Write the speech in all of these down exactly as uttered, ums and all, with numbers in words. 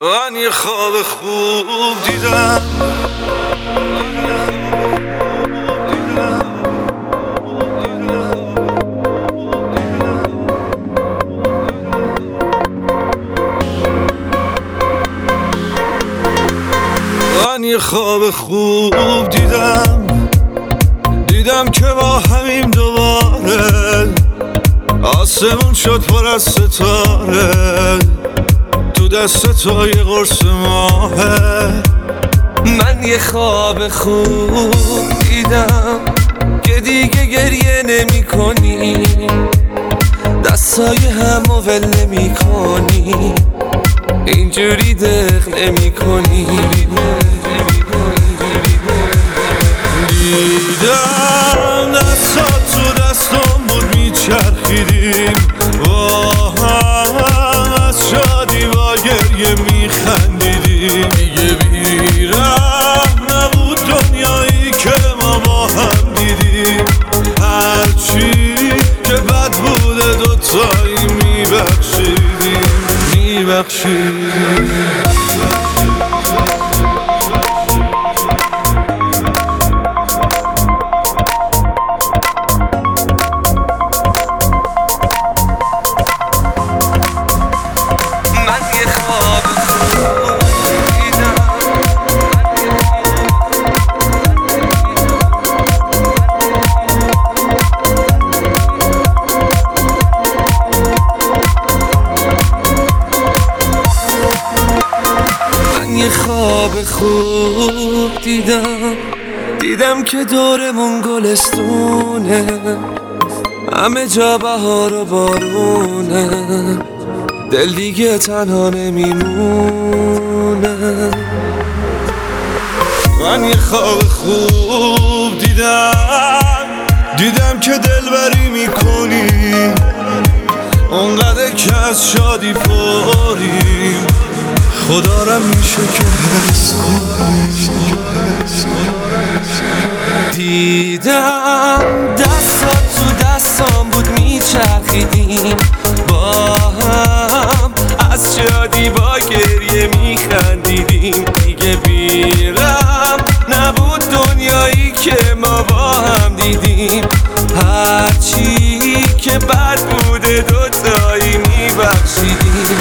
من یه خواب خوب دیدم، من یه خواب خوب دیدم دیدم که با همیم دوباره آسمون شد پر از ستاره، تو دست تو یه قرص ماهه. من یه خواب خوب دیدم که دیگه گریه نمی کنی، دستای همو ول نمی کنی، اینجوری دق نمی کنی. دیدم دستات تو دستم بود میچرخیدیم با هم، از شادی با گریه میخندیدیم. دیگه بیرحم نبود دنیایی که ما با هم دیدیم، هرچی که بد بوده دوتایی میبخشیدیم میبخشیدیم. یه خواب خوب دیدم دیدم که دورمون گلستونه، همه جا بهار و بارونه، دل دیگه تنها نمیمونه. من یه خواب خوب دیدم دیدم که دلبری میکنی، اونقدر که از شادی پریم، خدا را میشه که حس کنی. دیدم دستات تو دستام بود میچرخیدیم با هم، از شادی با گریه میخندیدیم. دیگه بیرم نبود دنیایی که ما با هم دیدیم، هرچی که بد بوده دوتایی میبخشیدیم.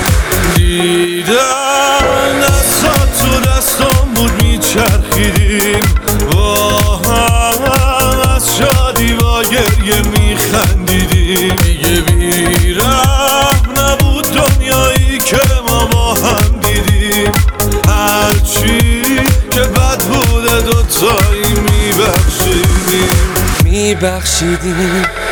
دیدم دستات تو دستم بود میچرخیدیم با هم، از شادی با گریه میخندیدیم. دیگه بیرحم نبود دنیایی که ما با هم دیدیم، هرچی که بد بوده دوتایی میبخشیدیم میبخشیدیم